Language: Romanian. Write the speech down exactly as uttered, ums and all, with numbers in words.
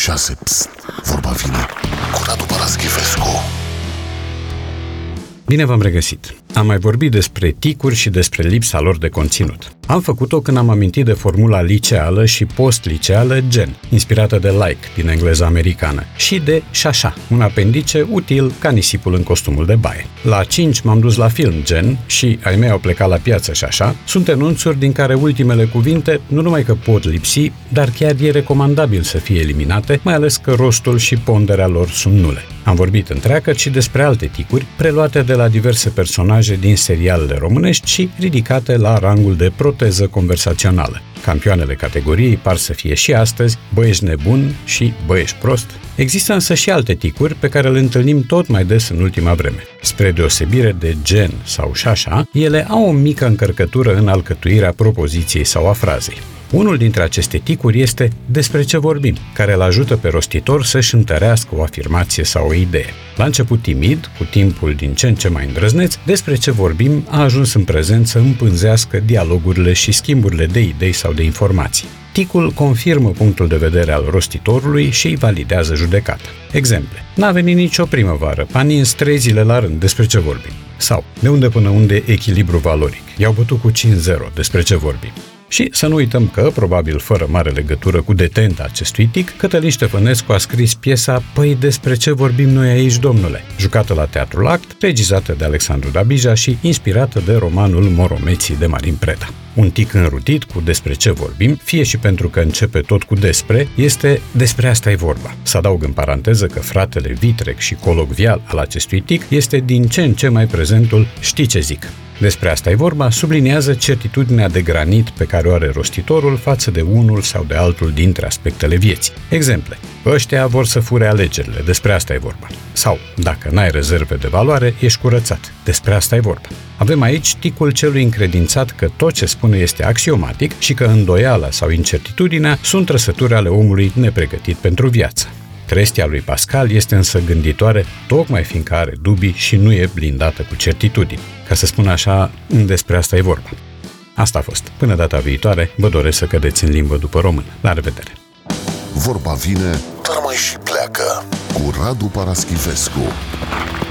șase. Psst, vorba vine cu Radu Paraschivescu. Bine v-am regăsit! Am mai vorbit despre ticuri și despre lipsa lor de conținut. Am făcut-o când am amintit de formula liceală și post-liceală gen, inspirată de like din engleza americană, și de șașa, un apendice util ca nisipul în costumul de baie. La cinci m-am dus la film gen și ai mei au plecat la piață șașa, sunt enunțuri din care ultimele cuvinte nu numai că pot lipsi, dar chiar e recomandabil să fie eliminate, mai ales că rostul și ponderea lor sunt nule. Am vorbit întreagă și despre alte ticuri, preluate de la diverse personaje din serialele românești și ridicate la rangul de proteză conversațională. Campioanele categoriei par să fie și astăzi bă, ești nebun și bă, ești prost. Există însă și alte ticuri pe care le întâlnim tot mai des în ultima vreme. Spre deosebire de gen sau șașa, ele au o mică încărcătură în alcătuirea propoziției sau a frazei. Unul dintre aceste ticuri este despre ce vorbim, care îl ajută pe rostitor să-și întărească o afirmație sau o idee. La început timid, cu timpul din ce în ce mai îndrăzneț, despre ce vorbim a ajuns în prezent să împânzească dialogurile și schimburile de idei sau de informații. Ticul confirmă punctul de vedere al rostitorului și îi validează judecata. Exemple. N-a venit nicio primăvară, panins trei zile la rând, despre ce vorbim. Sau, de unde până unde echilibru valoric. I-au bătut cu cinci zero, despre ce vorbim. Și să nu uităm că, probabil fără mare legătură cu detenta acestui tic, Cătălin Ștefănescu a scris piesa Păi despre ce vorbim noi aici, domnule, jucată la Teatrul Act, regizată de Alexandru Dabija și inspirată de romanul Moromeții de Marin Preda. Un tic înrutit cu despre ce vorbim, fie și pentru că începe tot cu despre, este despre asta e vorba. Să adaug în paranteză că fratele vitreg și colocvial al acestui tic este din ce în ce mai prezentul știi ce zic. Despre asta e vorba, subliniază certitudinea de granit pe care o are rostitorul față de unul sau de altul dintre aspectele vieții. Exemple. Ăștia vor să fure alegerile, despre asta e vorba. Sau, dacă n-ai rezerve de valoare, ești curățat, despre asta e vorba. Avem aici ticul celui încredințat că tot ce spune este axiomatic și că îndoiala sau incertitudinea sunt trăsături ale omului nepregătit pentru viață. Trestia lui Pascal este însă gânditoare tocmai fiindcă are dubii și nu e blindată cu certitudini. Ca să spun așa, despre asta e vorba. Asta a fost. Până data viitoare, vă doresc să cădeți în limbă după română. La revedere! Vorba vine, dar mai și pleacă cu Radu Paraschivescu.